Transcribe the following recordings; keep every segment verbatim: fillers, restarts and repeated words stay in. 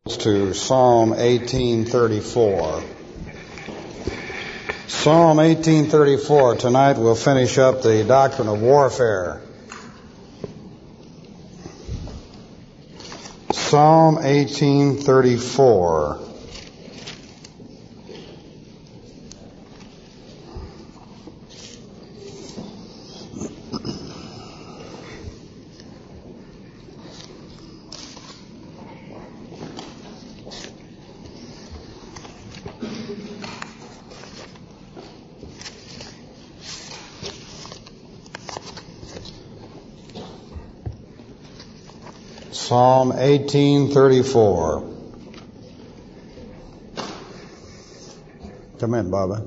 To Psalm eighteen thirty-four. Psalm eighteen thirty-four. Tonight we'll finish up the doctrine of warfare. Psalm eighteen thirty-four. Psalm eighteen thirty-four. Come in, Baba.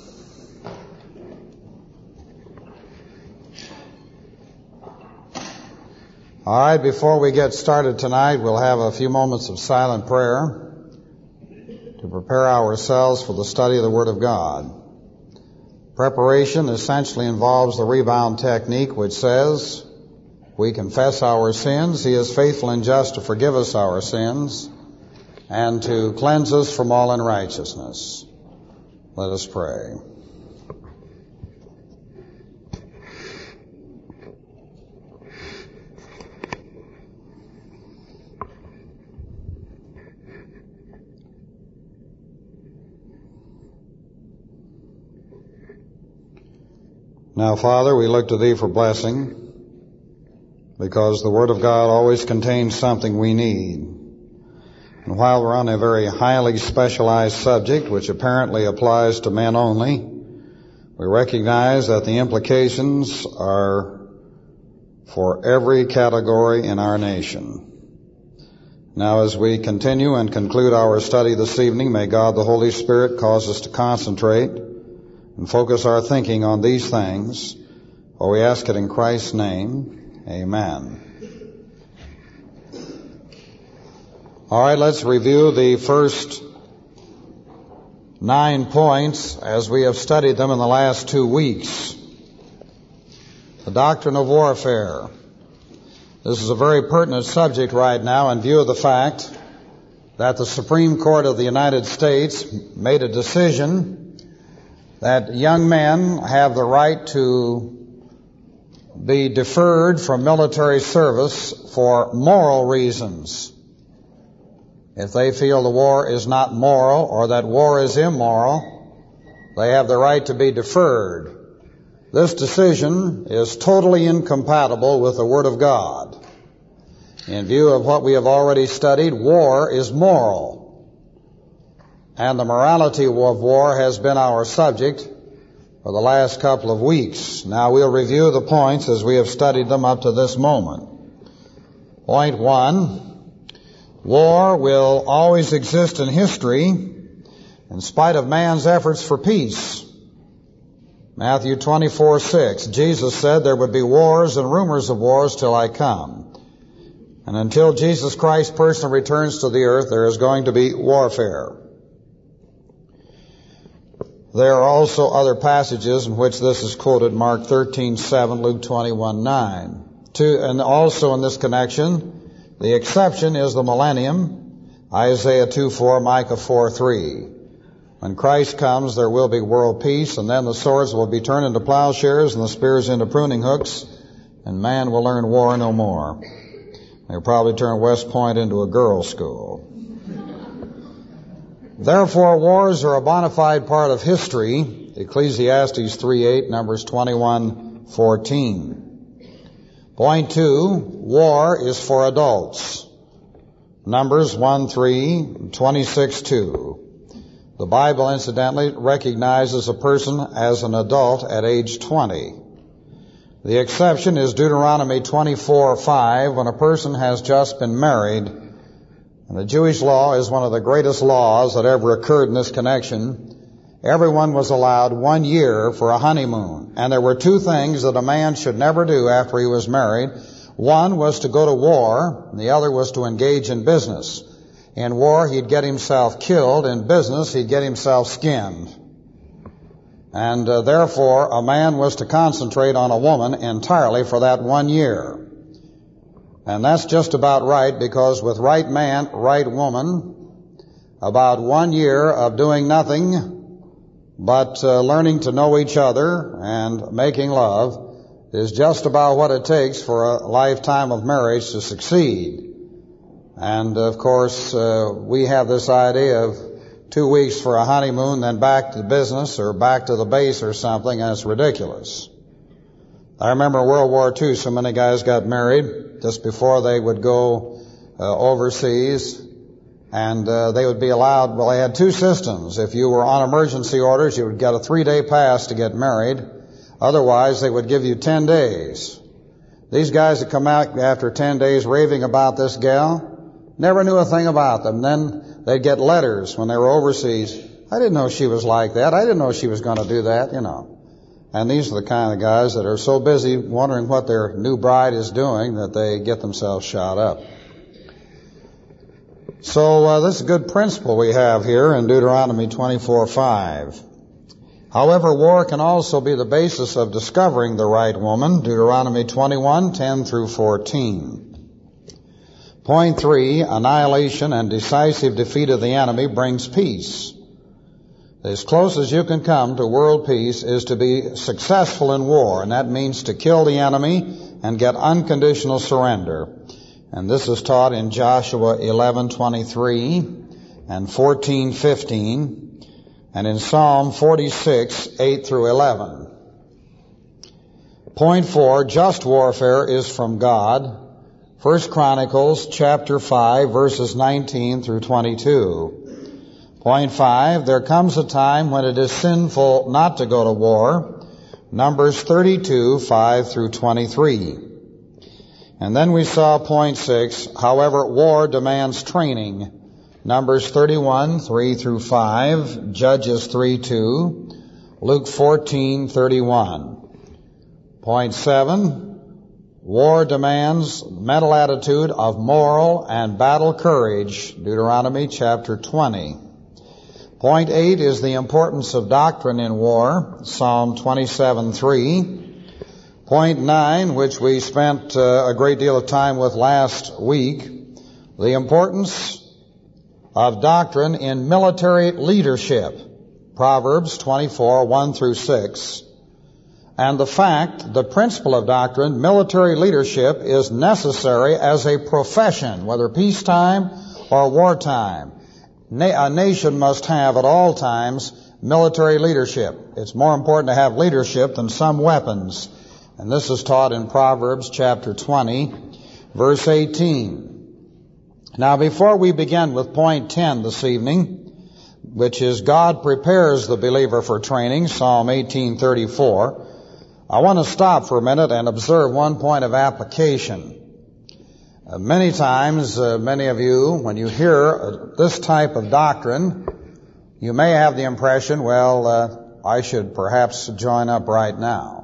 All right, before we get started tonight, we'll have a few moments of silent prayer to prepare ourselves for the study of the Word of God. Preparation essentially involves the rebound technique, which says, we confess our sins. He is faithful and just to forgive us our sins and to cleanse us from all unrighteousness. Let us pray. Now, Father, we look to Thee for blessing, because the Word of God always contains something we need. And while we're on a very highly specialized subject, which apparently applies to men only, we recognize that the implications are for every category in our nation. Now, as we continue and conclude our study this evening, may God the Holy Spirit cause us to concentrate and focus our thinking on these things, for we ask it in Christ's name. Amen. All right, let's review the first nine points as we have studied them in the last two weeks. The doctrine of warfare. This is a very pertinent subject right now in view of the fact that the Supreme Court of the United States made a decision that young men have the right to be deferred from military service for moral reasons. If they feel the war is not moral or that war is immoral, they have the right to be deferred. This decision is totally incompatible with the Word of God. In view of what we have already studied, war is moral, and the morality of war has been our subject for the last couple of weeks. Now we'll review the points as we have studied them up to this moment. Point one, war will always exist in history in spite of man's efforts for peace. Matthew twenty-four six, Jesus said there would be wars and rumors of wars till I come. And until Jesus Christ personally returns to the earth, there is going to be warfare. There are also other passages in which this is quoted, Mark thirteen seven, Luke twenty-one nine. Two, and also in this connection, the exception is the millennium, Isaiah two four, Micah four three. When Christ comes, there will be world peace, and then the swords will be turned into plowshares and the spears into pruning hooks, and man will learn war no more. They'll probably turn West Point into a girls' school. Therefore, wars are a bona fide part of history, Ecclesiastes three eight, Numbers twenty-one fourteen. Point two, war is for adults. Numbers one three, twenty-six two. The Bible, incidentally, recognizes a person as an adult at age twenty. The exception is Deuteronomy twenty-four five, when a person has just been married. And the Jewish law is one of the greatest laws that ever occurred in this connection. Everyone was allowed one year for a honeymoon. And there were two things that a man should never do after he was married. One was to go to war, and the other was to engage in business. In war, he'd get himself killed. In business, he'd get himself skinned. And uh, therefore, a man was to concentrate on a woman entirely for that one year. And that's just about right, because with right man, right woman, about one year of doing nothing but uh, learning to know each other and making love is just about what it takes for a lifetime of marriage to succeed. And, of course, uh, we have this idea of two weeks for a honeymoon, then back to business or back to the base or something, and it's ridiculous. I remember World War Two, so many guys got married just before they would go uh, overseas, and uh, they would be allowed, well, they had two systems. If you were on emergency orders, you would get a three-day pass to get married. Otherwise, they would give you ten days. These guys that come out after ten days raving about this gal never knew a thing about them. Then they'd get letters when they were overseas. I didn't know she was like that. I didn't know she was going to do that, you know. And these are the kind of guys that are so busy wondering what their new bride is doing that they get themselves shot up. So uh, this is a good principle we have here in Deuteronomy twenty-four five. However, war can also be the basis of discovering the right woman, Deuteronomy twenty-one ten through fourteen. Point three, annihilation and decisive defeat of the enemy brings peace. As close as you can come to world peace is to be successful in war, and that means to kill the enemy and get unconditional surrender. And this is taught in Joshua eleven twenty-three and fourteen fifteen, and in Psalm forty-six eight through eleven. Point four, just warfare is from God. First Chronicles chapter five verses nineteen through twenty-two. Point five, there comes a time when it is sinful not to go to war. Numbers thirty-two five through twenty-three. And then we saw point six, however, war demands training. Numbers thirty-one three through five, Judges three two, Luke fourteen thirty-one. Point seven, war demands mental attitude of moral and battle courage, Deuteronomy chapter twenty. Point eight is the importance of doctrine in war, Psalm twenty-seven three. Point nine, which we spent uh, a great deal of time with last week, the importance of doctrine in military leadership, Proverbs twenty-four one through six. And the fact, the principle of doctrine, military leadership is necessary as a profession, whether peacetime or wartime. Na- a nation must have at all times military leadership. It's more important to have leadership than some weapons. And this is taught in Proverbs chapter twenty, verse eighteen. Now, before we begin with point ten this evening, which is God prepares the believer for training, Psalm eighteen thirty-four, I want to stop for a minute and observe one point of application. Uh, many times, uh, many of you, when you hear uh, this type of doctrine, you may have the impression, well, uh, I should perhaps join up right now.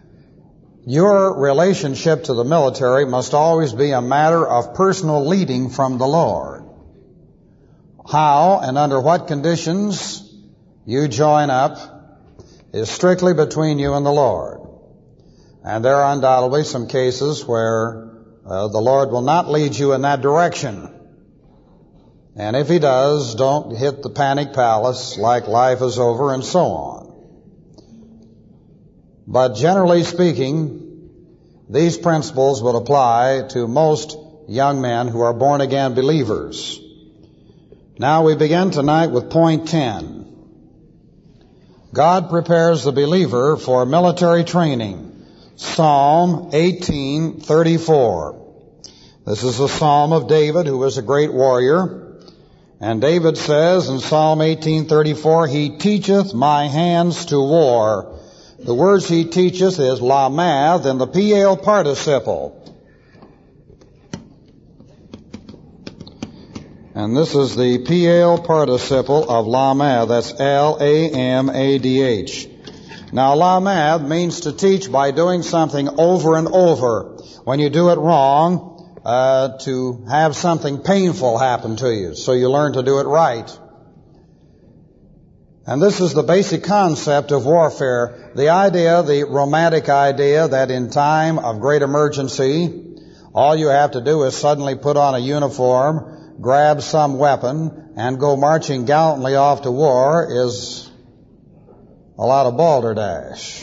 Your relationship to the military must always be a matter of personal leading from the Lord. How and under what conditions you join up is strictly between you and the Lord. And there are undoubtedly some cases where uh, the Lord will not lead you in that direction. And if He does, don't hit the panic palace like life is over and so on. But generally speaking, these principles will apply to most young men who are born-again believers. Now we begin tonight with point ten. God prepares the believer for military training. Psalm eighteen thirty-four. This is a psalm of David, who was a great warrior. And David says in Psalm eighteen thirty-four, He teacheth my hands to war. The words He teacheth is lameth in the P L participle. And this is the P L participle of lameth. That's L A M A D H. Now, lameth means to teach by doing something over and over. When you do it wrong, uh, to have something painful happen to you, so you learn to do it right. And this is the basic concept of warfare. The idea, the romantic idea that in time of great emergency, All you have to do is suddenly put on a uniform, grab some weapon, and go marching gallantly off to war is a lot of balderdash.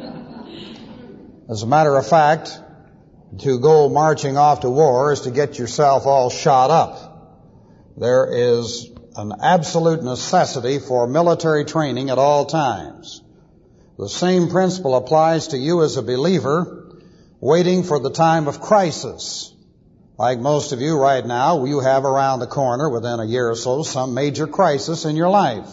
As a matter of fact, to go marching off to war is to get yourself all shot up. There is an absolute necessity for military training at all times. The same principle applies to you as a believer waiting for the time of crisis. Like most of you right now, you have around the corner within a year or so some major crisis in your life.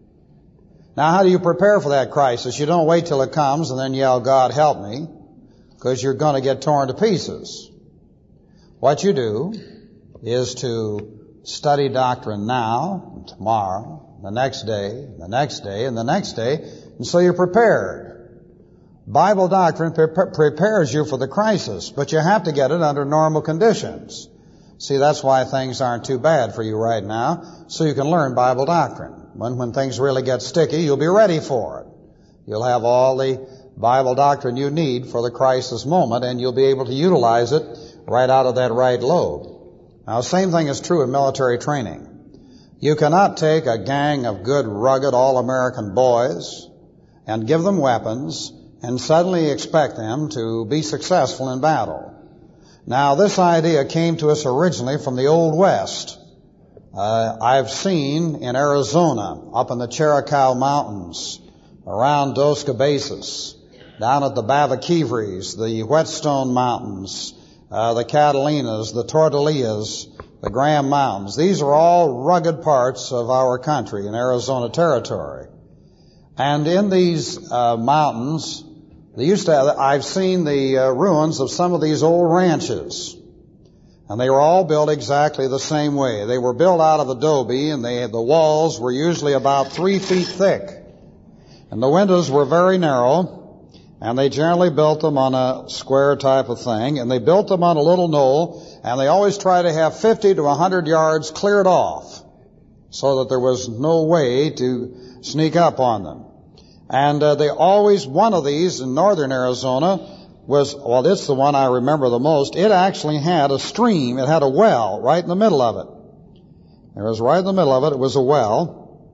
Now, how do you prepare for that crisis? You don't wait till it comes and then yell, God help me, because you're going to get torn to pieces. What you do is to study doctrine now, and tomorrow, the next day, the next day, and the next day, and so you're prepared. Bible doctrine pre- prepares you for the crisis, but you have to get it under normal conditions. See, that's why things aren't too bad for you right now, so you can learn Bible doctrine. When, when things really get sticky, you'll be ready for it. You'll have all the Bible doctrine you need for the crisis moment, and you'll be able to utilize it right out of that right lobe. Now, the same thing is true in military training. You cannot take a gang of good, rugged, all-American boys and give them weapons and suddenly expect them to be successful in battle. Now, this idea came to us originally from the Old West. Uh, I've seen in Arizona, up in the Chiricahua Mountains, around Dos Cabezas, down at the Bavaquivries, the Whetstone Mountains, uh, the Catalinas, the Tortillas, the Graham Mountains. These are all rugged parts of our country in Arizona Territory. And in these uh, mountains, they used to have, I've seen the uh, ruins of some of these old ranches. And they were all built exactly the same way. They were built out of adobe, and they, the walls were usually about three feet thick. And the windows were very narrow, and they generally built them on a square type of thing, and they built them on a little knoll, and they always try to have fifty to one hundred yards cleared off so that there was no way to sneak up on them. And uh, they always, one of these in northern Arizona was, well, it's the one I remember the most. It actually had a stream. It had a well right in the middle of it. There was right in the middle of it. It was a well.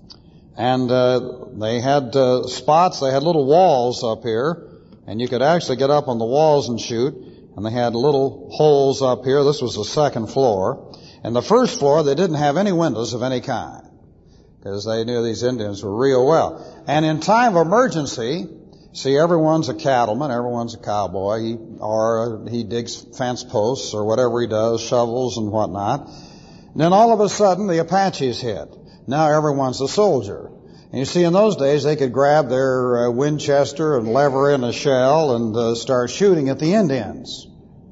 And uh, they had uh, spots. They had little walls up here. And you could actually get up on the walls and shoot. And they had little holes up here. This was the second floor. And the first floor, they didn't have any windows of any kind, because they knew these Indians were real well. And in time of emergency, see, everyone's a cattleman, everyone's a cowboy, he, or he digs fence posts or whatever he does, shovels and whatnot. And then all of a sudden, the Apaches hit. Now everyone's a soldier. And you see, in those days, they could grab their uh, Winchester and lever in a shell and uh, start shooting at the Indians.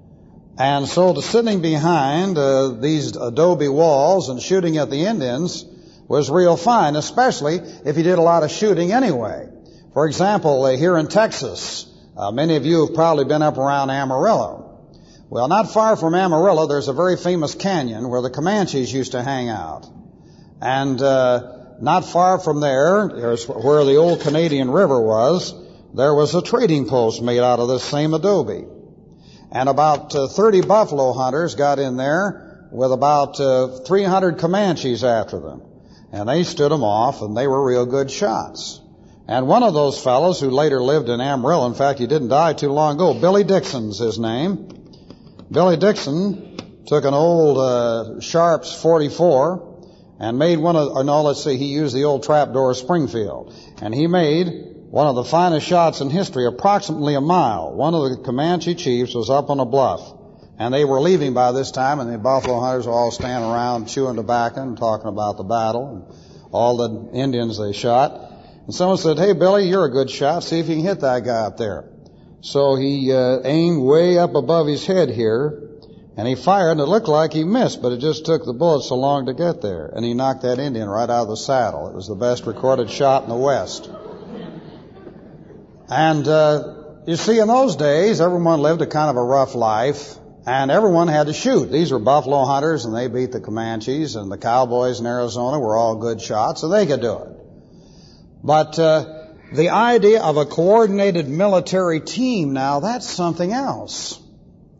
And so to sitting behind uh, these adobe walls and shooting at the Indians was real fine, especially if you did a lot of shooting anyway. For example, uh, here in Texas, uh, many of you have probably been up around Amarillo. Well, not far from Amarillo, there's a very famous canyon where the Comanches used to hang out. And uh, not far from there, there's where the old Canadian River was, there was a trading post made out of this same adobe. And about uh, thirty buffalo hunters got in there with about uh, three hundred Comanches after them. And they stood them off, and they were real good shots. And one of those fellows who later lived in Amarillo, in fact, he didn't die too long ago, Billy Dixon's his name. Billy Dixon took an old uh, Sharps forty-four and made one of, or no, let's see, he used the old trapdoor Springfield. And he made one of the finest shots in history, approximately a mile. One of the Comanche chiefs was up on a bluff, and they were leaving by this time, and the buffalo hunters were all standing around chewing tobacco and talking about the battle and all the Indians they shot. And someone said, "Hey, Billy, you're a good shot. See if you can hit that guy up there." So he uh, aimed way up above his head here, and he fired, and it looked like he missed, but it just took the bullet so long to get there. And he knocked that Indian right out of the saddle. It was the best recorded shot in the West. And uh, you see, in those days, everyone lived a kind of a rough life, and everyone had to shoot. These were buffalo hunters, and they beat the Comanches, and the cowboys in Arizona were all good shots, so they could do it. But uh, the idea of a coordinated military team now, that's something else.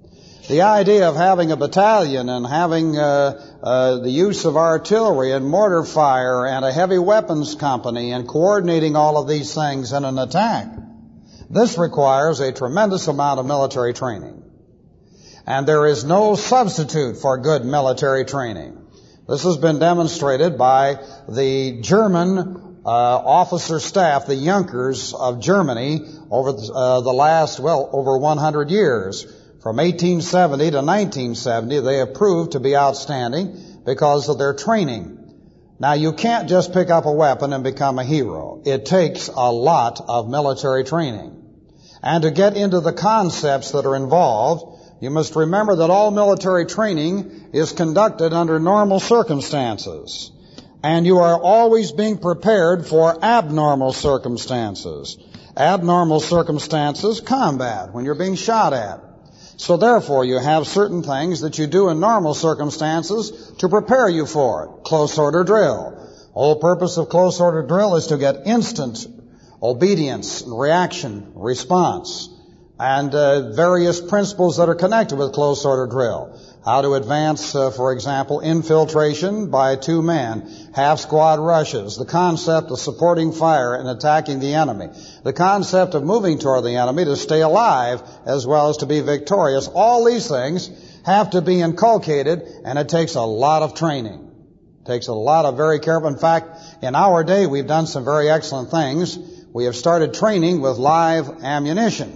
The idea of having a battalion and having uh, uh, the use of artillery and mortar fire and a heavy weapons company and coordinating all of these things in an attack, this requires a tremendous amount of military training. And there is no substitute for good military training. This has been demonstrated by the German uh, officer staff, the Junkers of Germany, over the, uh, the last, well, over one hundred years. From eighteen seventy to nineteen seventy, they have proved to be outstanding because of their training. Now, you can't just pick up a weapon and become a hero. It takes a lot of military training. And to get into the concepts that are involved, you must remember that all military training is conducted under normal circumstances. And you are always being prepared for abnormal circumstances. Abnormal circumstances, combat, when you're being shot at. So therefore, you have certain things that you do in normal circumstances to prepare you for it. Close order drill. The whole purpose of close order drill is to get instant obedience, reaction, response, and uh, various principles that are connected with close order drill. How to advance, uh, for example, infiltration by two men, half squad rushes, the concept of supporting fire and attacking the enemy, the concept of moving toward the enemy to stay alive as well as to be victorious. All these things have to be inculcated, and it takes a lot of training. It takes a lot of very careful. In fact, in our day, we've done some very excellent things. We have started training with live ammunition.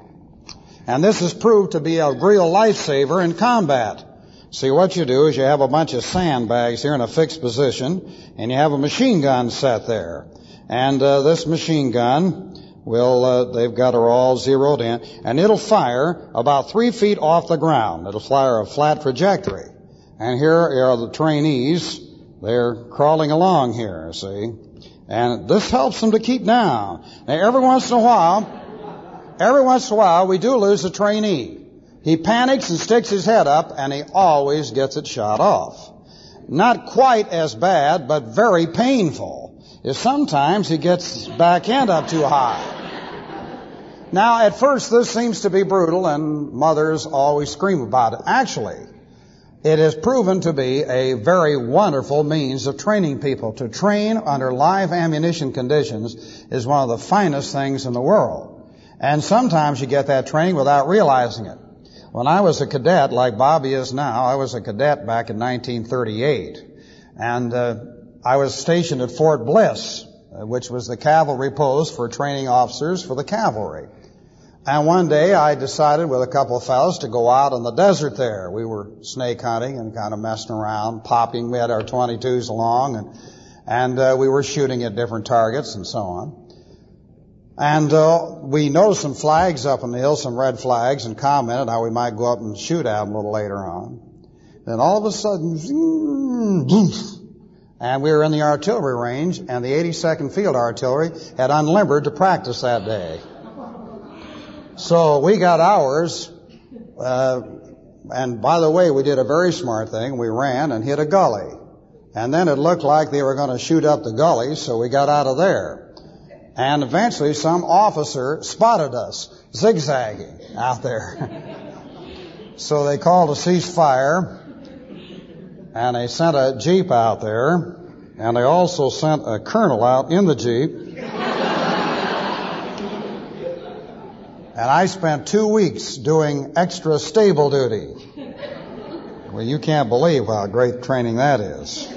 And this has proved to be a real lifesaver in combat. See, what you do is you have a bunch of sandbags here in a fixed position, and you have a machine gun set there. And uh, this machine gun will, uh, they've got her all zeroed in, and it'll fire about three feet off the ground. It'll fire a flat trajectory. And here are the trainees. They're crawling along here, see. And this helps them to keep down. Now, every once in a while, every once in a while, we do lose a trainee. He panics and sticks his head up, and he always gets it shot off. Not quite as bad, but very painful, is sometimes he gets his back end up too high. Now, at first, this seems to be brutal, and mothers always scream about it. Actually, it has proven to be a very wonderful means of training people. To train under live ammunition conditions is one of the finest things in the world. And sometimes you get that training without realizing it. When I was a cadet, like Bobby is now, I was a cadet back in nineteen thirty-eight. And uh, I was stationed at Fort Bliss, uh, which was the cavalry post for training officers for the cavalry. And one day I decided with a couple of fellows to go out in the desert there. We were snake hunting and kind of messing around, popping. We had our twenty-twos along, and, and uh, we were shooting at different targets and so on. And uh, we noticed some flags up on the hill, some red flags, and commented how we might go up and shoot at them a little later on. Then all of a sudden, and we were in the artillery range, and the eighty-second Field Artillery had unlimbered to practice that day. So we got ours, uh, and by the way, we did a very smart thing. We ran and hit a gully. And then it looked like they were going to shoot up the gully, so we got out of there. And eventually some officer spotted us zigzagging out there. So they called a ceasefire, and they sent a jeep out there, and they also sent a colonel out in the jeep. And I spent two weeks doing extra stable duty. Well, you can't believe how great training that is.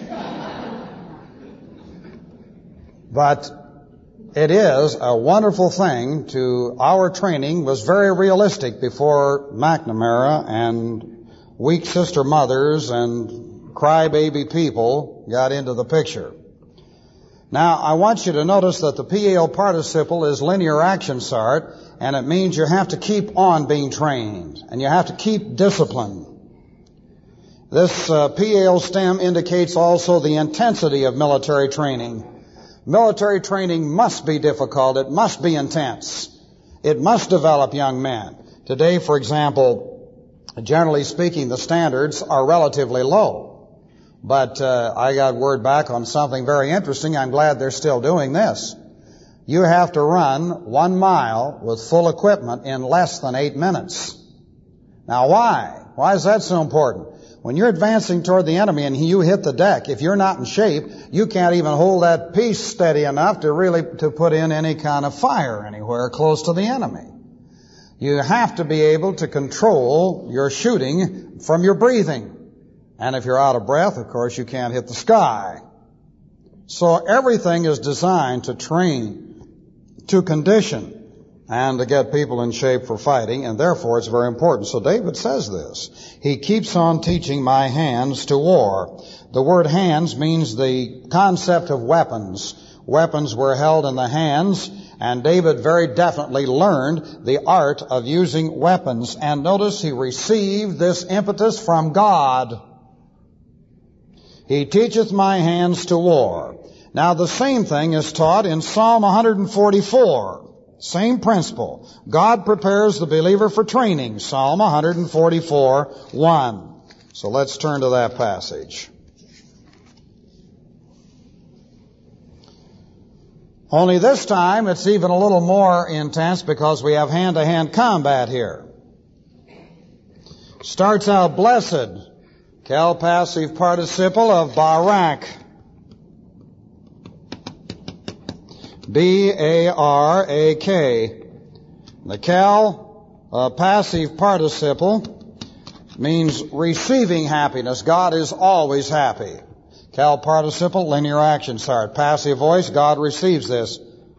But it is a wonderful thing to, our training was very realistic before McNamara and weak sister mothers and crybaby people got into the picture. Now, I want you to notice that the P A L participle is linear action sart, and it means you have to keep on being trained, and you have to keep discipline. This uh, P A L stem indicates also the intensity of military training. Military training must be difficult. It must be intense. It must develop young men. Today, for example, generally speaking, the standards are relatively low. But uh, I got word back on something very interesting. I'm glad they're still doing this. You have to run one mile with full equipment in less than eight minutes. Now, why? Why is that so important? When you're advancing toward the enemy and you hit the deck, if you're not in shape, you can't even hold that piece steady enough to really to put in any kind of fire anywhere close to the enemy. You have to be able to control your shooting from your breathing. And if you're out of breath, of course, you can't hit the sky. So everything is designed to train, to condition, and to get people in shape for fighting, and therefore it's very important. So David says this. He keeps on teaching my hands to war. The word hands means the concept of weapons. Weapons were held in the hands, and David very definitely learned the art of using weapons. And notice he received this impetus from God. He teacheth my hands to war. Now the same thing is taught in Psalm one forty-four. Same principle. God prepares the believer for training. Psalm one forty-four, one. So let's turn to that passage. Only this time it's even a little more intense because we have hand-to-hand combat here. Starts out blessed. Cal passive participle of Barak. B A R A K. The Cal uh, passive participle means receiving happiness. God is always happy. Cal participle, linear action start. Passive voice, God receives this.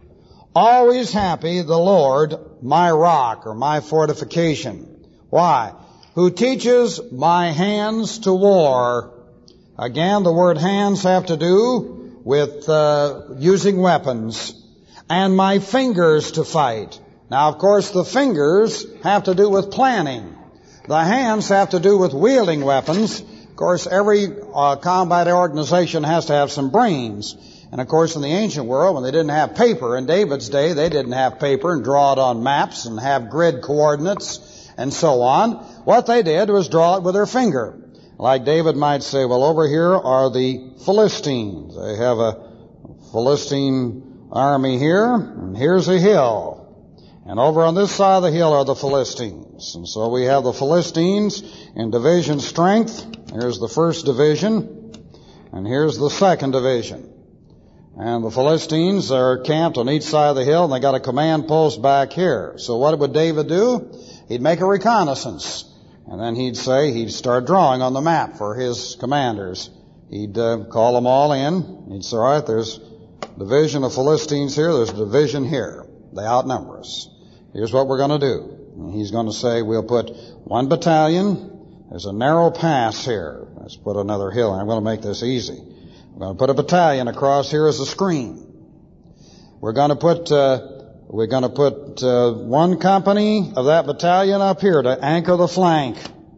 Always happy, the Lord, my rock or my fortification. Why? Who teaches my hands to war. Again, the word hands have to do with uh, using weapons. And my fingers to fight. Now, of course, the fingers have to do with planning. The hands have to do with wielding weapons. Of course, every uh, combat organization has to have some brains. And, of course, in the ancient world, when they didn't have paper, in David's day, they didn't have paper and draw it on maps and have grid coordinates and so on. What they did was draw it with their finger. Like David might say, well, over here are the Philistines. They have a Philistine army here, and here's a hill. And over on this side of the hill are the Philistines. And so we have the Philistines in division strength. Here's the first division, and here's the second division. And the Philistines are camped on each side of the hill, and they got a command post back here. So what would David do? He'd make a reconnaissance. And then he'd say, he'd start drawing on the map for his commanders. He'd uh, call them all in. He'd say, all right, there's division of Philistines here, there's a division here. They outnumber us. Here's what we're going to do. And he's going to say, we'll put one battalion. There's a narrow pass here. Let's put another hill. I'm going to make this easy. We're going to put a battalion across here as a screen. We're going to put, uh, we're going to put uh, one company of that battalion up here to anchor the flank.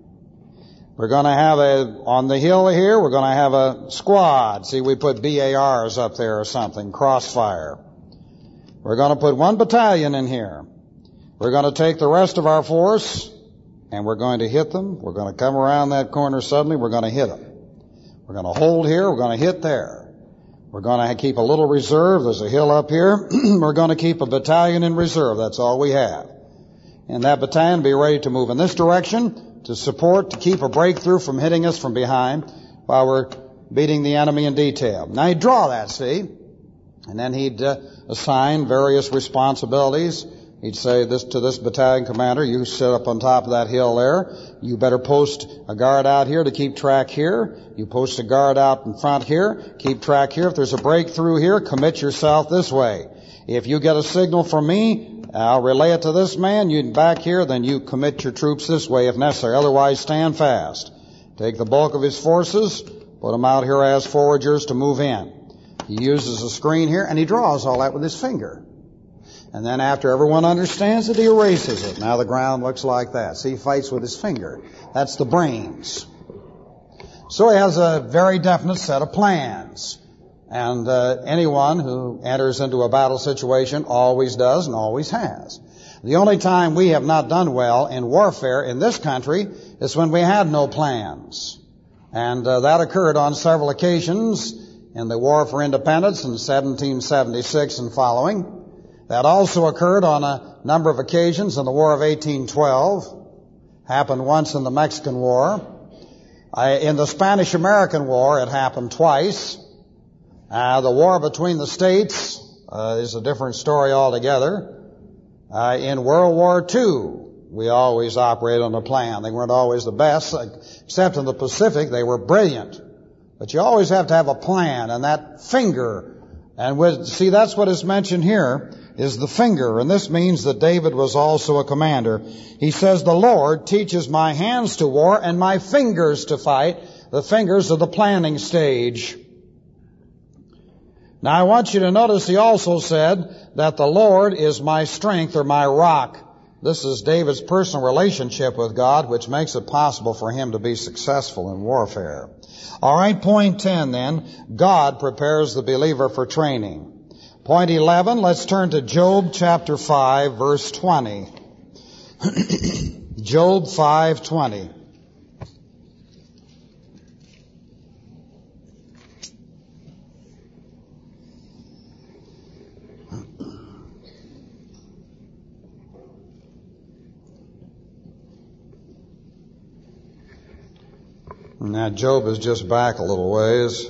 We're going to have a, on the hill here, we're going to have a squad. See, we put B A Rs up there or something, crossfire. We're going to put one battalion in here. We're going to take the rest of our force, and we're going to hit them. We're going to come around that corner suddenly, we're going to hit them. We're going to hold here, we're going to hit there. We're going to keep a little reserve. There's a hill up here. We're going to keep a battalion in reserve. That's all we have. And that battalion will be ready to move in this direction, to support, to keep a breakthrough from hitting us from behind while we're beating the enemy in detail. Now he'd draw that, see? And then he'd uh, assign various responsibilities. He'd say this to this battalion commander, you sit up on top of that hill there. You better post a guard out here to keep track here. You post a guard out in front here, keep track here. If there's a breakthrough here, commit yourself this way. If you get a signal from me, I'll relay it to this man, you back here, then you commit your troops this way if necessary. Otherwise, stand fast. Take the bulk of his forces, put them out here as foragers to move in. He uses a screen here, and he draws all that with his finger. And then after everyone understands it, he erases it. Now the ground looks like that. See, he fights with his finger. That's the brains. So he has a very definite set of plans. And uh, anyone who enters into a battle situation always does and always has. The only time we have not done well in warfare in this country is when we had no plans. And uh, that occurred on several occasions in the War for Independence in seventeen seventy-six and following. That also occurred on a number of occasions in the War of eighteen twelve. Happened once in the Mexican War. Uh, in the Spanish-American War, it happened twice. Uh, the war between the states uh, is a different story altogether. Uh, in World War Two, we always operated on a plan. They weren't always the best, except in the Pacific, they were brilliant. But you always have to have a plan, and that finger, and with, see, that's what is mentioned here, is the finger, and this means that David was also a commander. He says, the Lord teaches my hands to war and my fingers to fight. The fingers are the planning stage. Now I want you to notice he also said that the Lord is my strength or my rock. This is David's personal relationship with God, which makes it possible for him to be successful in warfare. All right, point ten then, God prepares the believer for training. Point eleven, let's turn to Job chapter five, verse twenty. Job five twenty. Now Job is just back a little ways.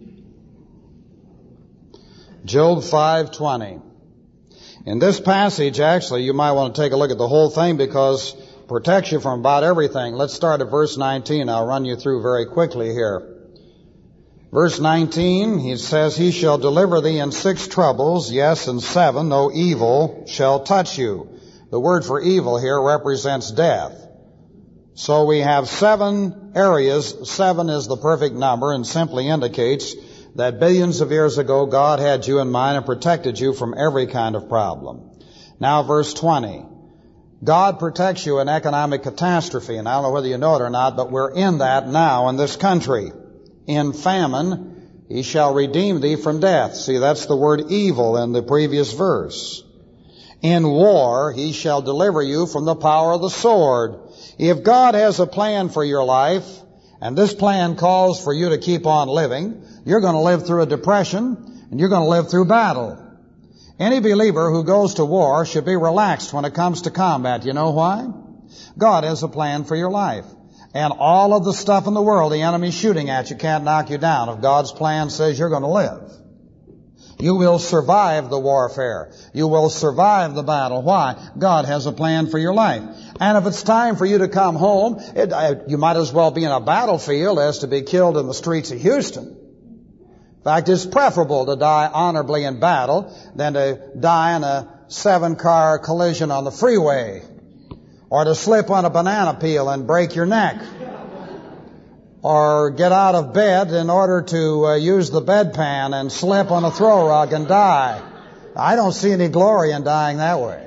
Job five twenty. In this passage, actually, you might want to take a look at the whole thing because it protects you from about everything. Let's start at verse nineteen. I'll run you through very quickly here. Verse nineteen, he says, he shall deliver thee in six troubles, yes, in seven, no evil shall touch you. The word for evil here represents death. So we have seven areas. Seven is the perfect number and simply indicates that billions of years ago God had you in mind and protected you from every kind of problem. Now verse twenty. God protects you in economic catastrophe, and I don't know whether you know it or not, but we're in that now in this country. In famine, he shall redeem thee from death. See, that's the word evil in the previous verse. In war, he shall deliver you from the power of the sword. If God has a plan for your life, and this plan calls for you to keep on living, you're going to live through a depression, and you're going to live through battle. Any believer who goes to war should be relaxed when it comes to combat. You know why? God has a plan for your life. And all of the stuff in the world the enemy's shooting at you can't knock you down if God's plan says you're going to live. You will survive the warfare. You will survive the battle. Why? God has a plan for your life. And if it's time for you to come home, it, uh, you might as well be in a battlefield as to be killed in the streets of Houston. In fact, it's preferable to die honorably in battle than to die in a seven-car collision on the freeway, or to slip on a banana peel and break your neck, or get out of bed in order to uh, use the bedpan and slip on a throw rug and die. I don't see any glory in dying that way.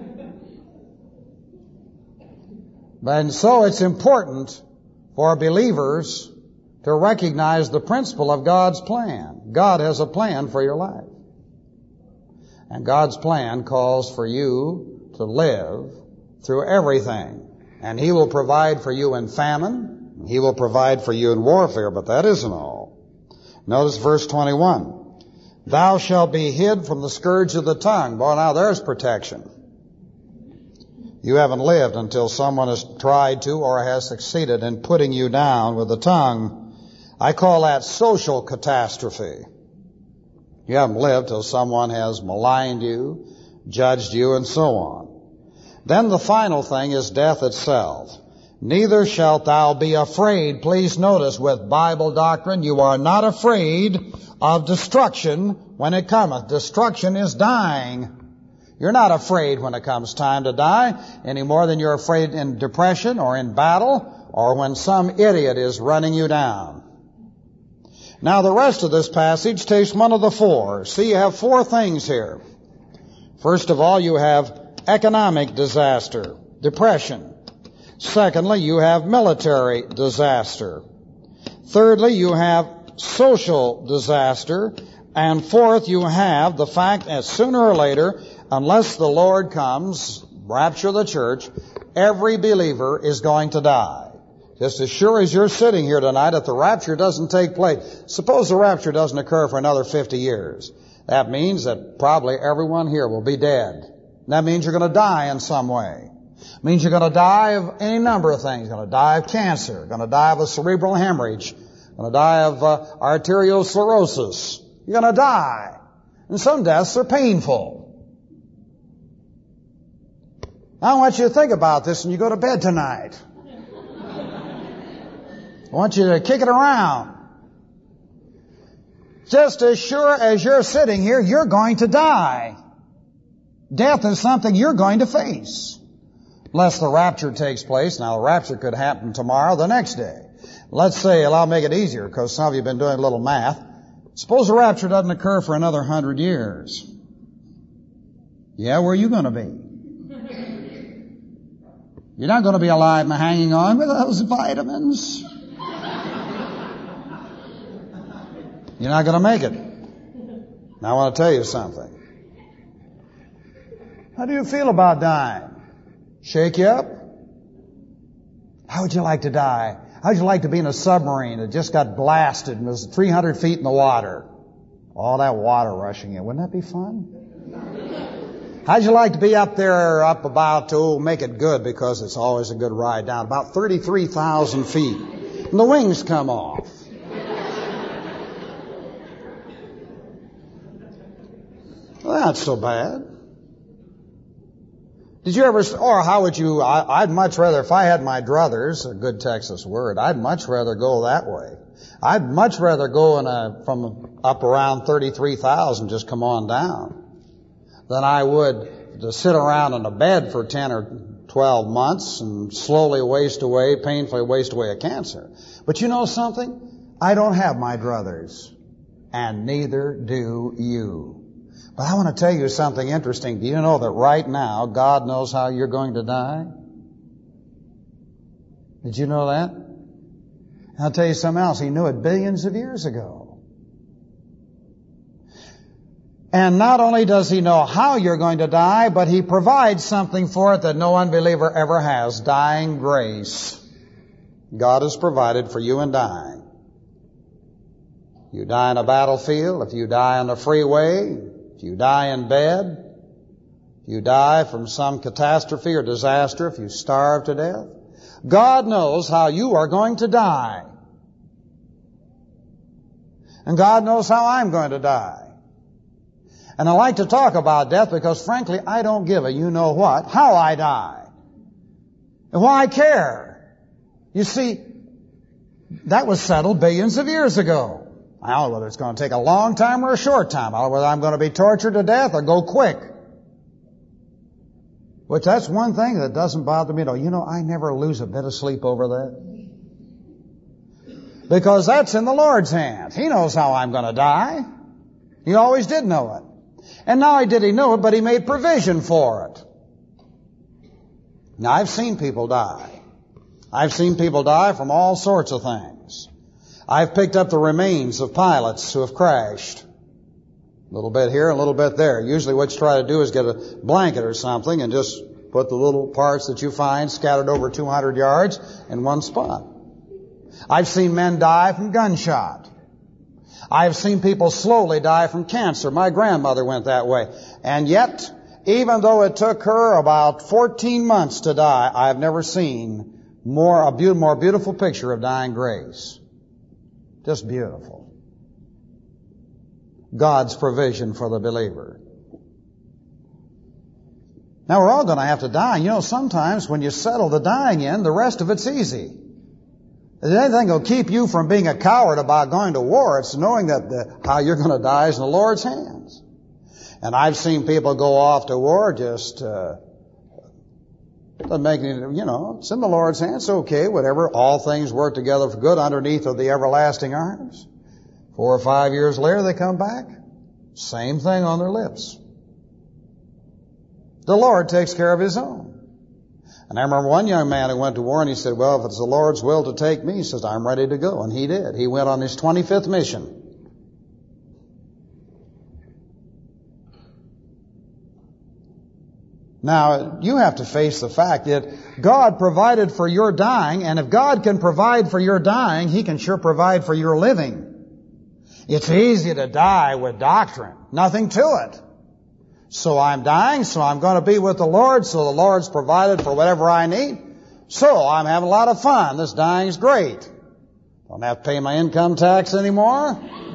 And so it's important for believers to recognize the principle of God's plan. God has a plan for your life. And God's plan calls for you to live through everything. And He will provide for you in famine. He will provide for you in warfare, but that isn't all. Notice verse twenty-one. Thou shalt be hid from the scourge of the tongue. Boy, now there's protection. You haven't lived until someone has tried to or has succeeded in putting you down with the tongue. I call that social catastrophe. You haven't lived till someone has maligned you, judged you, and so on. Then the final thing is death itself. Neither shalt thou be afraid. Please notice, with Bible doctrine, you are not afraid of destruction when it cometh. Destruction is dying. You're not afraid when it comes time to die any more than you're afraid in depression or in battle or when some idiot is running you down. Now the rest of this passage takes one of the four. See, you have four things here. First of all, you have economic disaster, depression. Secondly, you have military disaster. Thirdly, you have social disaster. And fourth, you have the fact that sooner or later, unless the Lord comes, rapture the church, every believer is going to die. Just as sure as you're sitting here tonight, if the rapture doesn't take place, suppose the rapture doesn't occur for another fifty years. That means that probably everyone here will be dead. That means you're going to die in some way. It means you're going to die of any number of things. You're going to die of cancer. You're going to die of a cerebral hemorrhage. You're going to die of uh, arteriosclerosis. You're going to die. And some deaths are painful. I want you to think about this when you go to bed tonight. I want you to kick it around. Just as sure as you're sitting here, you're going to die. Death is something you're going to face. Unless the rapture takes place. Now, the rapture could happen tomorrow, the next day. Let's say, and I'll make it easier because some of you have been doing a little math. Suppose the rapture doesn't occur for another hundred years. Yeah, where are you going to be? You're not going to be alive and hanging on with those vitamins. You're not going to make it. Now, I want to tell you something. How do you feel about dying? Shake you up? How would you like to die? How would you like to be in a submarine that just got blasted and was three hundred feet in the water? All that water rushing in. Wouldn't that be fun? How'd you like to be up there, up about, oh, make it good because it's always a good ride down, about thirty-three thousand feet, and the wings come off? Well, that's so bad. Did you ever, or how would you, I, I'd much rather, if I had my druthers, a good Texas word, I'd much rather go that way. I'd much rather go in a, from up around thirty-three thousand, just come on down, than I would to sit around in a bed for ten or twelve months and slowly waste away, painfully waste away a cancer. But you know something? I don't have my druthers, and neither do you. But I want to tell you something interesting. Do you know that right now God knows how you're going to die? Did you know that? I'll tell you something else. He knew it billions of years ago. And not only does He know how you're going to die, but He provides something for it that no unbeliever ever has. Dying grace. God has provided for you in dying. You die in a battlefield, if you die on the freeway, if you die in bed, if you die from some catastrophe or disaster, if you starve to death, God knows how you are going to die. And God knows how I'm going to die. And I like to talk about death because, frankly, I don't give a you-know-what how I die. And why I care. You see, that was settled billions of years ago. I don't know whether it's going to take a long time or a short time. I don't know whether I'm going to be tortured to death or go quick. Which that's one thing that doesn't bother me at all. You know, I never lose a bit of sleep over that. Because that's in the Lord's hands. He knows how I'm going to die. He always did know it. And not only did He know it, but He made provision for it. Now, I've seen people die. I've seen people die from all sorts of things. I've picked up the remains of pilots who have crashed. A little bit here, a little bit there. Usually what you try to do is get a blanket or something and just put the little parts that you find scattered over two hundred yards in one spot. I've seen men die from gunshot. I've seen people slowly die from cancer. My grandmother went that way. And yet, even though it took her about fourteen months to die, I've never seen more a be- more beautiful picture of dying grace. Just beautiful. God's provision for the believer. Now, we're all going to have to die. You know, sometimes when you settle the dying in, the rest of it's easy. If anything will keep you from being a coward about going to war, it's knowing that the, how you're going to die is in the Lord's hands. And I've seen people go off to war just, uh, doesn't make any, you know, it's in the Lord's hands, it's okay, whatever. All things work together for good underneath of the everlasting arms. Four or five years later, they come back. Same thing on their lips. The Lord takes care of His own. And I remember one young man who went to war and he said, well, if it's the Lord's will to take me, he says, I'm ready to go. And he did. He went on his twenty-fifth mission. Now, you have to face the fact that God provided for your dying, and if God can provide for your dying, He can sure provide for your living. It's easy to die with doctrine. Nothing to it. So I'm dying, so I'm going to be with the Lord, so the Lord's provided for whatever I need. So I'm having a lot of fun. This dying's great. Don't have to pay my income tax anymore.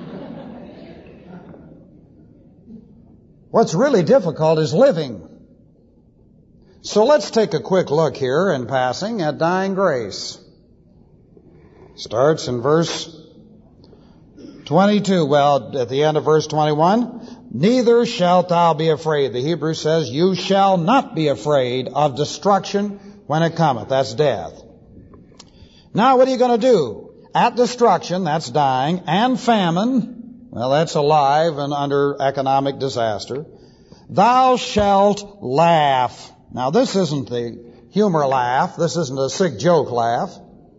What's really difficult is living. So let's take a quick look here in passing at dying grace. Starts in verse twenty-two. Well, at the end of verse twenty-one, neither shalt thou be afraid. The Hebrew says, you shall not be afraid of destruction when it cometh. That's death. Now what are you going to do? At destruction, that's dying, and famine, well, that's alive and under economic disaster, thou shalt laugh. Now this isn't the humor laugh. This isn't a sick joke laugh.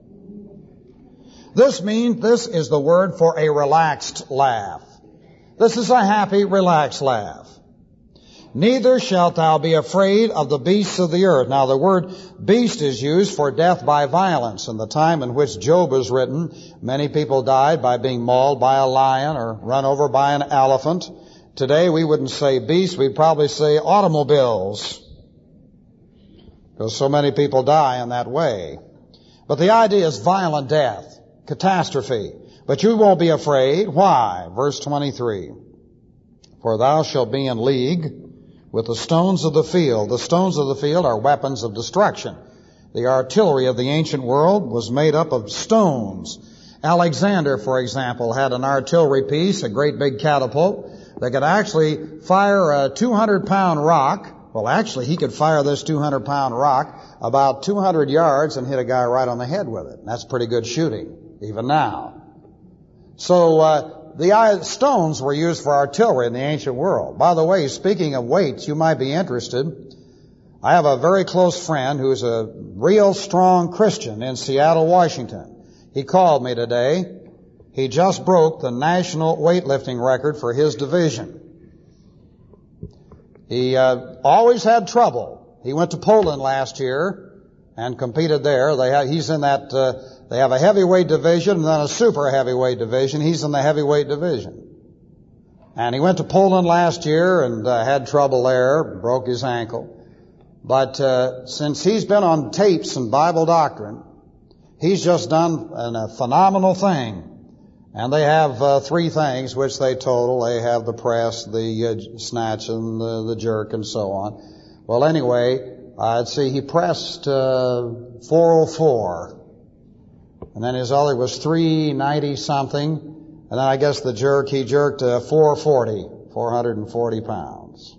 This means this is the word for a relaxed laugh. This is a happy, relaxed laugh. Neither shalt thou be afraid of the beasts of the earth. Now the word beast is used for death by violence. In the time in which Job was written, many people died by being mauled by a lion or run over by an elephant. Today we wouldn't say beast, we'd probably say automobiles, because so many people die in that way. But the idea is violent death. Catastrophe. But you won't be afraid. Why? Verse twenty-three. For thou shalt be in league with the stones of the field. The stones of the field are weapons of destruction. The artillery of the ancient world was made up of stones. Alexander, for example, had an artillery piece, a great big catapult, that could actually fire a two hundred pound rock. Well, actually, he could fire this two hundred pound rock about two hundred yards and hit a guy right on the head with it. That's pretty good shooting. Even now. So uh, the stones were used for artillery in the ancient world. By the way, speaking of weights, you might be interested. I have a very close friend who's a real strong Christian in Seattle, Washington. He called me today. He just broke the national weightlifting record for his division. He uh, always had trouble. He went to Poland last year and competed there. They ha- he's in that... Uh, They have a heavyweight division and then a super heavyweight division. He's in the heavyweight division. And he went to Poland last year and uh, had trouble there, broke his ankle. But uh, since he's been on tapes and Bible doctrine, he's just done an, a phenomenal thing. And they have uh, three things which they total. They have the press, the uh, snatch, and the, the jerk, and so on. Well, anyway, I'd see he pressed uh, four oh four. And then his other was three ninety something. And then I guess the jerk, he jerked uh, four forty, four hundred forty pounds.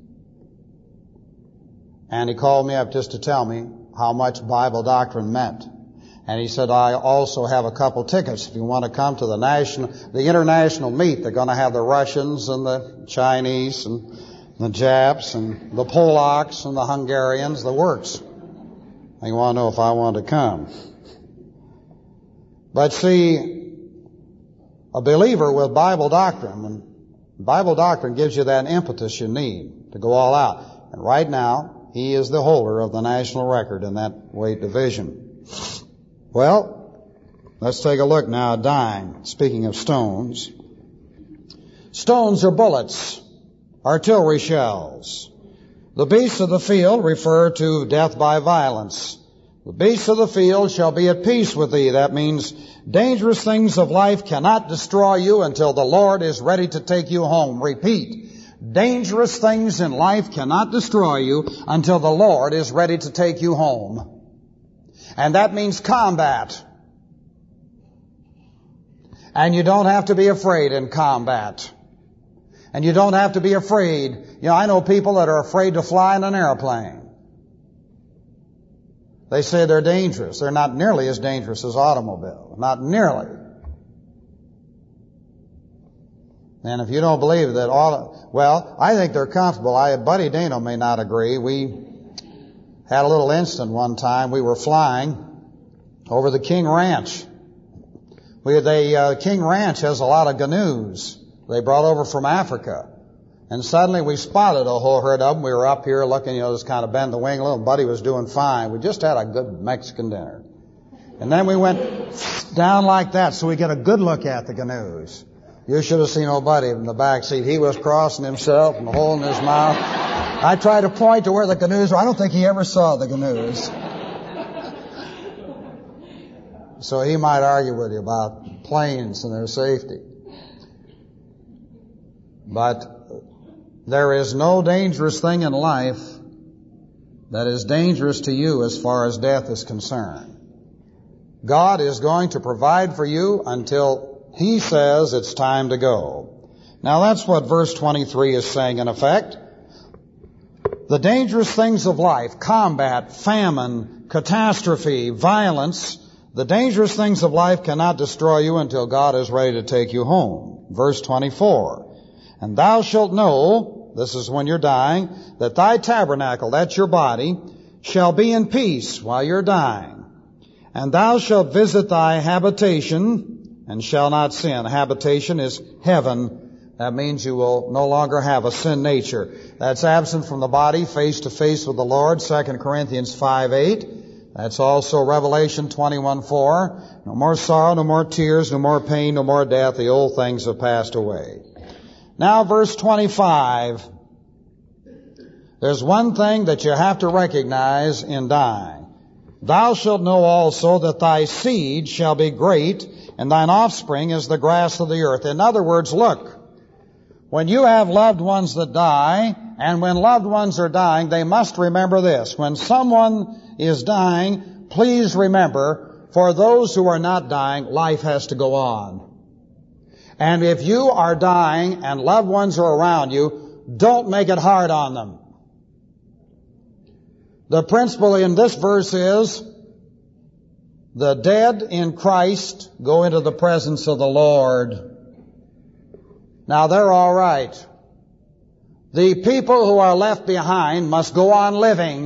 And he called me up just to tell me how much Bible doctrine meant. And he said, I also have a couple tickets if you want to come to the national, the international meet. They're going to have the Russians and the Chinese and the Japs and the Polacks and the Hungarians, the works. And you want to know if I want to come. But see, a believer with Bible doctrine, and Bible doctrine gives you that impetus you need to go all out. And right now, he is the holder of the national record in that weight division. Well, let's take a look now at dying. Speaking of stones. Stones are bullets, artillery shells. The beasts of the field refer to death by violence. The beasts of the field shall be at peace with thee. That means dangerous things of life cannot destroy you until the Lord is ready to take you home. Repeat. Dangerous things in life cannot destroy you until the Lord is ready to take you home. And that means combat. And you don't have to be afraid in combat. And you don't have to be afraid. You know, I know people that are afraid to fly in an airplane. They say they're dangerous. They're not nearly as dangerous as automobiles. Not nearly. And if you don't believe that auto, well, I think they're comfortable. I, Buddy Dano may not agree. We had a little incident one time. We were flying over the King Ranch. We, they, uh, King Ranch has a lot of gnu's they brought over from Africa. And suddenly we spotted a whole herd of them. We were up here looking, you know, just kind of bend the wing a little. Buddy was doing fine. We just had a good Mexican dinner. And then we went down like that so we get a good look at the gnu's. You should have seen old Buddy in the back seat. He was crossing himself and holding his mouth. I tried to point to where the canoes were. I don't think he ever saw the canoes. So he might argue with you about planes and their safety. But there is no dangerous thing in life that is dangerous to you as far as death is concerned. God is going to provide for you until He says it's time to go. Now that's what verse twenty-three is saying in effect. The dangerous things of life, combat, famine, catastrophe, violence, the dangerous things of life cannot destroy you until God is ready to take you home. Verse twenty-four. And thou shalt know, this is when you're dying, that thy tabernacle, that's your body, shall be in peace while you're dying. And thou shalt visit thy habitation, and shall not sin. Habitation is heaven. That means you will no longer have a sin nature. That's absent from the body, face to face with the Lord, Second Corinthians five eight. That's also Revelation twenty-one four. No more sorrow, no more tears, no more pain, no more death. The old things have passed away. Now verse twenty-five. There's one thing that you have to recognize in dying. Thou shalt know also that thy seed shall be great, and thine offspring is the grass of the earth. In other words, look, when you have loved ones that die, and when loved ones are dying, they must remember this. When someone is dying, please remember, for those who are not dying, life has to go on. And if you are dying and loved ones are around you, don't make it hard on them. The principle in this verse is, the dead in Christ go into the presence of the Lord. Now they're all right. The people who are left behind must go on living.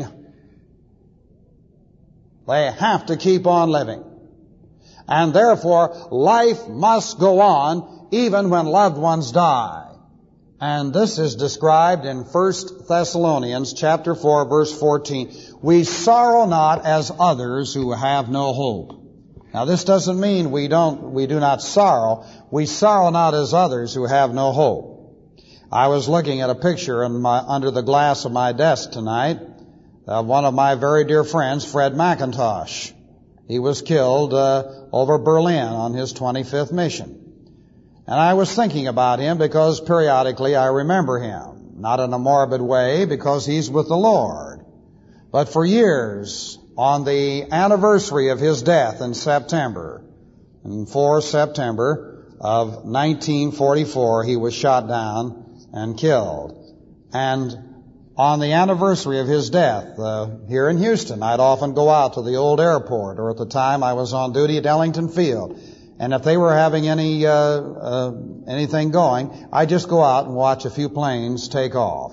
They have to keep on living. And therefore, life must go on even when loved ones die. And this is described in First Thessalonians chapter four, verse fourteen. We sorrow not as others who have no hope. Now this doesn't mean we don't, we do not sorrow. We sorrow not as others who have no hope. I was looking at a picture in my, under the glass of my desk tonight of one of my very dear friends, Fred McIntosh. He was killed uh, over Berlin on his twenty-fifth mission. And I was thinking about him because periodically I remember him. Not in a morbid way, because he's with the Lord. But for years, on the anniversary of his death in September, in the fourth of September of nineteen forty-four, he was shot down and killed. And on the anniversary of his death, uh, here in Houston, I'd often go out to the old airport, or at the time I was on duty at Ellington Field. And if they were having any uh, uh, anything going, I'd just go out and watch a few planes take off.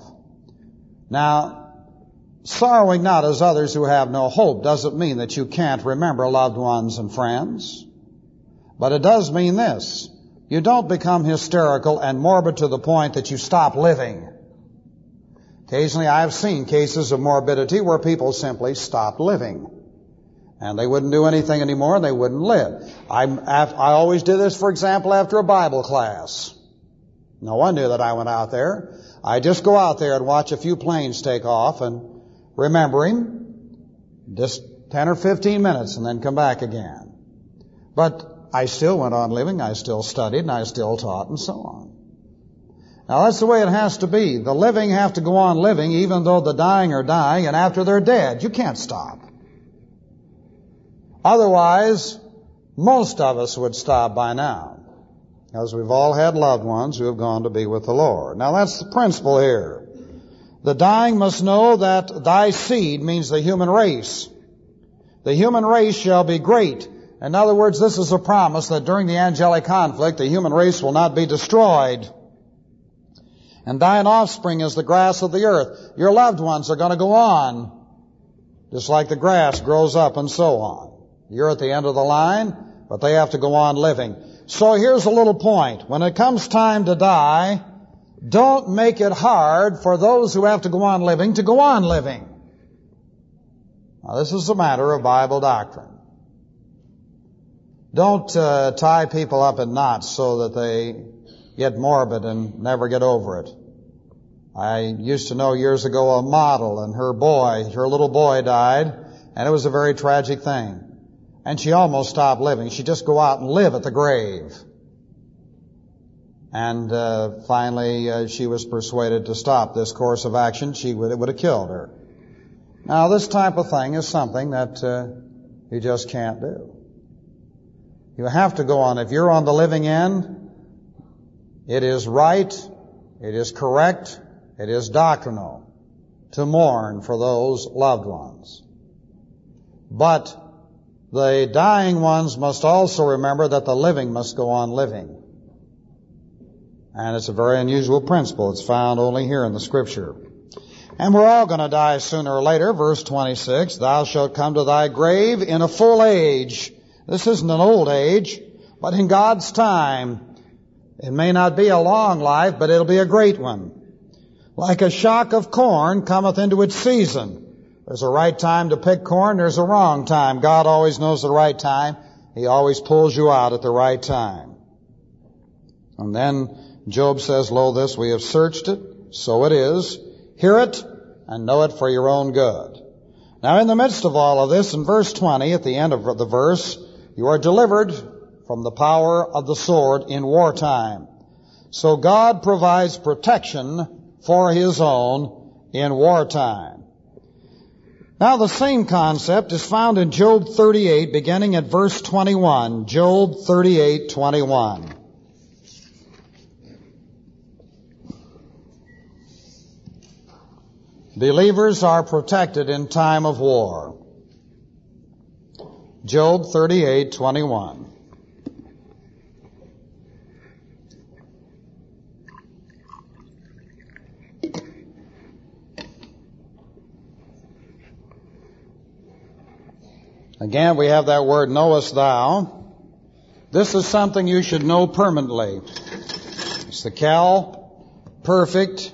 Now, sorrowing not as others who have no hope doesn't mean that you can't remember loved ones and friends. But it does mean this. You don't become hysterical and morbid to the point that you stop living. Occasionally I've seen cases of morbidity where people simply stopped living. And they wouldn't do anything anymore, and they wouldn't live. I, I always did this, for example, after a Bible class. No one knew that I went out there. I just go out there and watch a few planes take off and remember him, just ten or fifteen minutes, and then come back again. But I still went on living, I still studied, and I still taught, and so on. Now that's the way it has to be. The living have to go on living, even though the dying are dying, and after they're dead, you can't stop. Otherwise, most of us would stop by now, because we've all had loved ones who have gone to be with the Lord. Now that's the principle here. The dying must know that thy seed means the human race. The human race shall be great. In other words, this is a promise that during the angelic conflict, the human race will not be destroyed. And thine offspring is the grass of the earth. Your loved ones are going to go on, just like the grass grows up and so on. You're at the end of the line, but they have to go on living. So here's a little point. When it comes time to die, don't make it hard for those who have to go on living to go on living. Now this is a matter of Bible doctrine. Don't uh, tie people up in knots so that they get morbid and never get over it. I used to know years ago a model, and her boy, her little boy died, and it was a very tragic thing. And she almost stopped living. She'd just go out and live at the grave. And uh, finally uh, she was persuaded to stop this course of action. She would, it would have killed her. Now this type of thing is something that uh, you just can't do. You have to go on. If you're on the living end, it is right, it is correct, it is doctrinal to mourn for those loved ones. But the dying ones must also remember that the living must go on living. And it's a very unusual principle. It's found only here in the Scripture. And we're all going to die sooner or later. Verse twenty-six, thou shalt come to thy grave in a full age. This isn't an old age, but in God's time. It may not be a long life, but it'll be a great one. Like a shock of corn cometh into its season. There's a right time to pick corn, there's a wrong time. God always knows the right time. He always pulls you out at the right time. And then Job says, lo, this we have searched it, so it is. Hear it, and know it for your own good. Now in the midst of all of this, in verse twenty, at the end of the verse, you are delivered from the power of the sword in wartime. So God provides protection for His own in wartime. Now the same concept is found in Job thirty-eight, beginning at verse twenty-one. Job thirty-eight, twenty-one. Believers are protected in time of war. Job thirty-eight, twenty-one. Again, we have that word, knowest thou. This is something you should know permanently. It's the cal perfect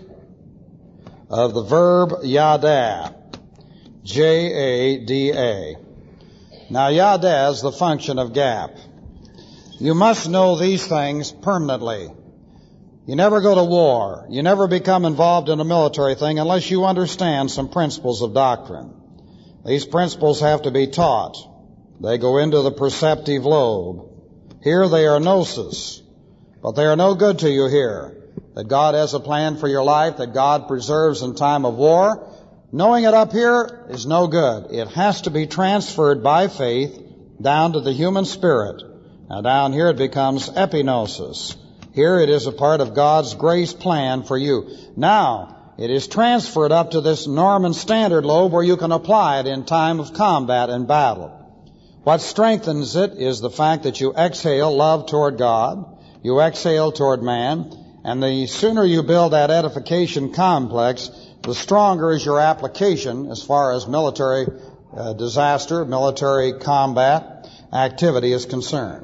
of the verb yada, J A D A. Now, yada is the function of gap. You must know these things permanently. You never go to war. You never become involved in a military thing unless you understand some principles of doctrine. These principles have to be taught. They go into the perceptive lobe. Here they are gnosis, but they are no good to you here. That God has a plan for your life, that God preserves in time of war. Knowing it up here is no good. It has to be transferred by faith down to the human spirit. Now down here it becomes epignosis. Here it is a part of God's grace plan for you. Now, it is transferred up to this Norman Standard lobe where you can apply it in time of combat and battle. What strengthens it is the fact that you exhale love toward God, you exhale toward man, and the sooner you build that edification complex, the stronger is your application as far as military uh, disaster, military combat activity is concerned.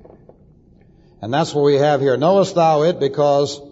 And that's what we have here. Knowest thou it because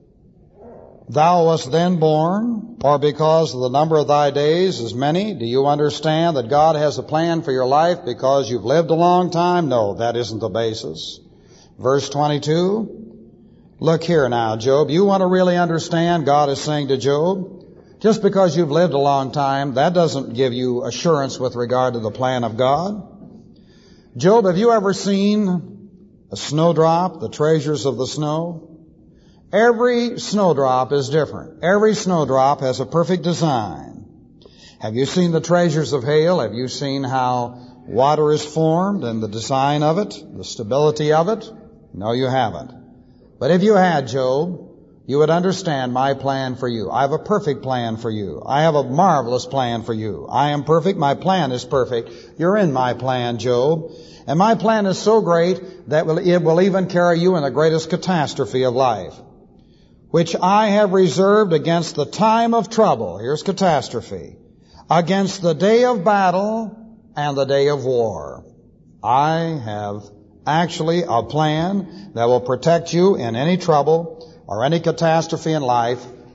thou wast then born, or because the number of thy days is many? Do you understand that God has a plan for your life because you've lived a long time? No, that isn't the basis. Verse twenty-two, look here now, Job. You want to really understand, God is saying to Job, just because you've lived a long time, that doesn't give you assurance with regard to the plan of God. Job, have you ever seen a snowdrop, the treasures of the snow? Every snowdrop is different. Every snowdrop has a perfect design. Have you seen the treasures of hail? Have you seen how water is formed and the design of it, the stability of it? No, you haven't. But if you had, Job, you would understand my plan for you. I have a perfect plan for you. I have a marvelous plan for you. I am perfect. My plan is perfect. You're in my plan, Job. And my plan is so great that it will even carry you in the greatest catastrophe of life, which I have reserved against the time of trouble. Here's catastrophe. Against the day of battle and the day of war. I have actually a plan that will protect you in any trouble or any catastrophe in life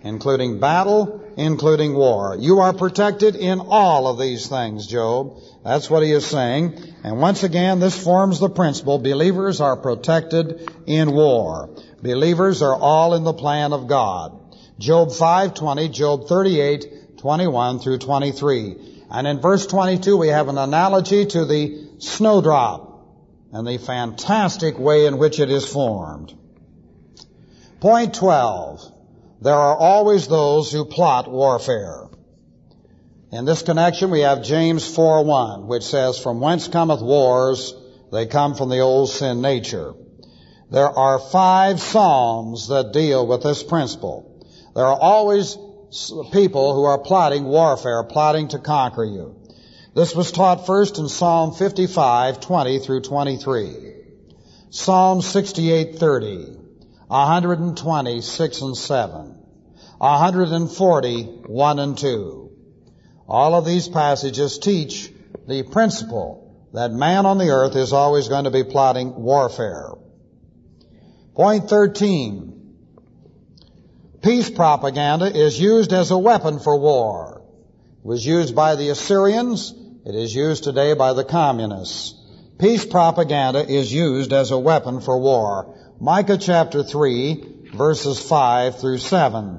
including battle, including war. You are protected in all of these things, Job. That's what he is saying. And once again, this forms the principle. Believers are protected in war. Believers are all in the plan of God. Job five twenty, Job thirty-eight, twenty-one through twenty-three. And in verse twenty-two, we have an analogy to the snowdrop and the fantastic way in which it is formed. Point twelve. There are always those who plot warfare. In this connection, we have James four one, which says, "From whence cometh wars? They come from the old sin nature." There are five psalms that deal with this principle. There are always people who are plotting warfare, plotting to conquer you. This was taught first in Psalm fifty-five, twenty through twenty-three. Psalm sixty-eight, thirty. one twenty, six and seven. one forty, one and two. All of these passages teach the principle that man on the earth is always going to be plotting warfare. Point thirteen. Peace propaganda is used as a weapon for war. It was used by the Assyrians. It is used today by the communists. Peace propaganda is used as a weapon for war. Micah chapter three, verses five through seven.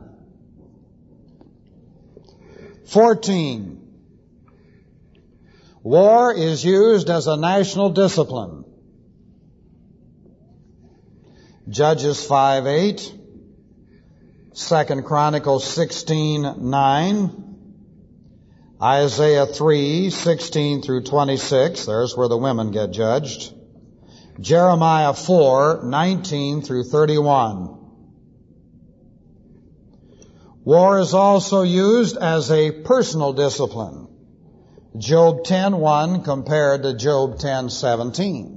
fourteen. War is used as a national discipline. Judges five eight, Second Chronicles sixteen nine, Isaiah three sixteen through twenty-six, there's where the women get judged. Jeremiah four nineteen through thirty-one. War is also used as a personal discipline. Job ten one compared to Job ten seventeen.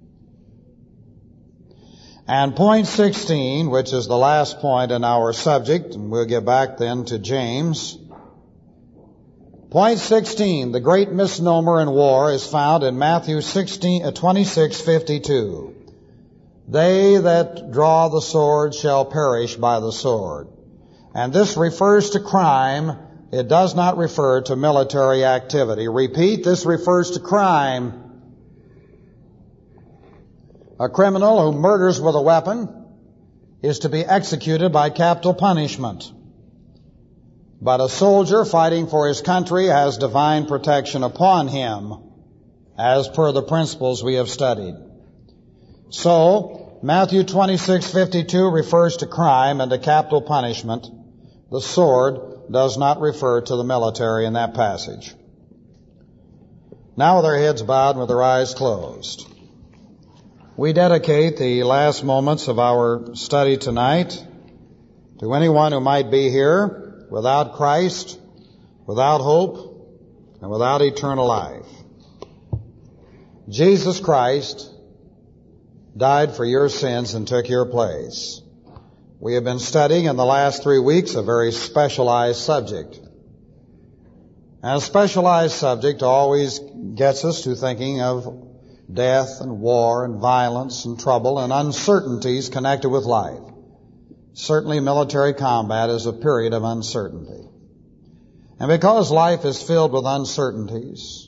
And point sixteen, which is the last point in our subject, and we'll get back then to James. Point sixteen, the great misnomer in war is found in Matthew sixteen, twenty-six fifty-two. They that draw the sword shall perish by the sword. And this refers to crime. It does not refer to military activity. Repeat, this refers to crime. A criminal who murders with a weapon is to be executed by capital punishment. But a soldier fighting for his country has divine protection upon him, as per the principles we have studied. So, Matthew twenty-six fifty-two refers to crime and to capital punishment. The sword does not refer to the military in that passage. Now with our heads bowed and with our eyes closed, we dedicate the last moments of our study tonight to anyone who might be here without Christ, without hope, and without eternal life. Jesus Christ died for your sins and took your place. We have been studying in the last three weeks a very specialized subject. And a specialized subject always gets us to thinking of death and war and violence and trouble and uncertainties connected with life. Certainly military combat is a period of uncertainty. And because life is filled with uncertainties,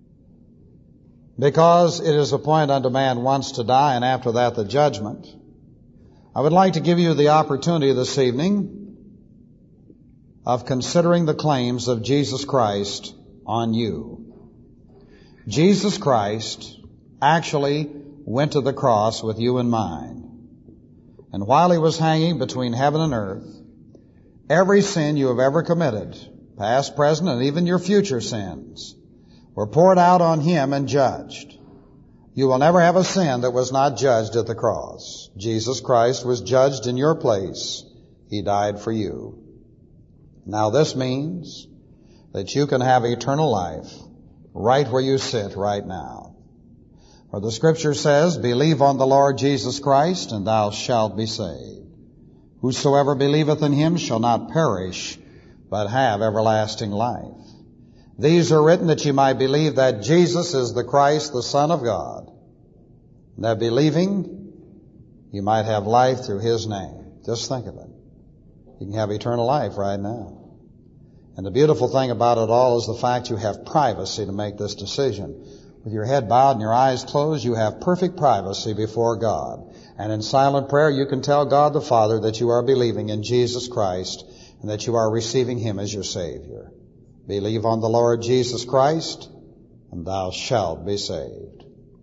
because it is appointed unto man once to die and after that the judgment, I would like to give you the opportunity this evening of considering the claims of Jesus Christ on you. Jesus Christ actually went to the cross with you in mind. And while he was hanging between heaven and earth, every sin you have ever committed, past, present, and even your future sins, were poured out on him and judged. You will never have a sin that was not judged at the cross. Jesus Christ was judged in your place. He died for you. Now this means that you can have eternal life right where you sit right now. For the Scripture says, believe on the Lord Jesus Christ, and thou shalt be saved. Whosoever believeth in him shall not perish, but have everlasting life. These are written that you might believe that Jesus is the Christ, the Son of God, and that believing you might have life through his name. Just think of it. You can have eternal life right now. And the beautiful thing about it all is the fact you have privacy to make this decision. With your head bowed and your eyes closed, you have perfect privacy before God. And in silent prayer, you can tell God the Father that you are believing in Jesus Christ and that you are receiving Him as your Savior. Believe on the Lord Jesus Christ, and thou shalt be saved.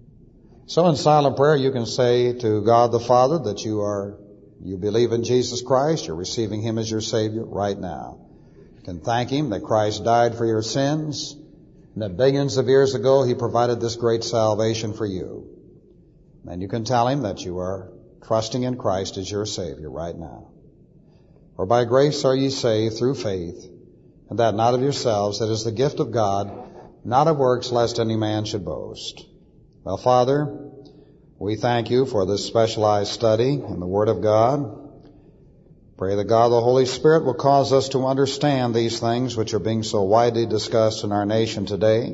So in silent prayer, you can say to God the Father that you are, you believe in Jesus Christ, you're receiving Him as your Savior right now. You can thank Him that Christ died for your sins, and that billions of years ago He provided this great salvation for you. And you can tell Him that you are trusting in Christ as your Savior right now. For by grace are ye saved through faith, and that not of yourselves, that is the gift of God, not of works, lest any man should boast. Well, Father, we thank you for this specialized study in the Word of God. Pray that God the Holy Spirit will cause us to understand these things which are being so widely discussed in our nation today,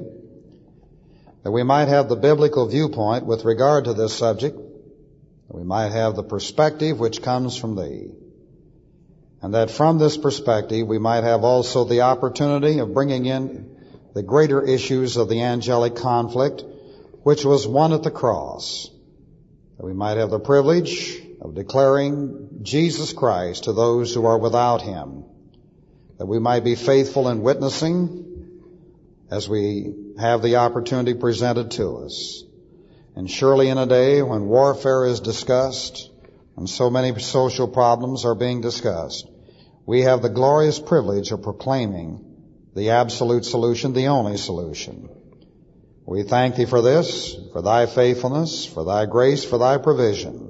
that we might have the biblical viewpoint with regard to this subject, that we might have the perspective which comes from Thee, and that from this perspective we might have also the opportunity of bringing in the greater issues of the angelic conflict, which was won at the cross, that we might have the privilege of declaring Jesus Christ to those who are without Him, that we might be faithful in witnessing as we have the opportunity presented to us. And surely in a day when warfare is discussed and so many social problems are being discussed, we have the glorious privilege of proclaiming the absolute solution, the only solution. We thank Thee for this, for Thy faithfulness, for Thy grace, for Thy provision.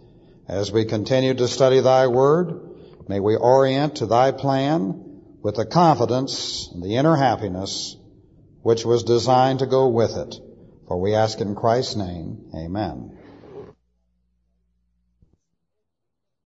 As we continue to study Thy Word, may we orient to Thy plan with the confidence and the inner happiness which was designed to go with it. For we ask it in Christ's name. Amen.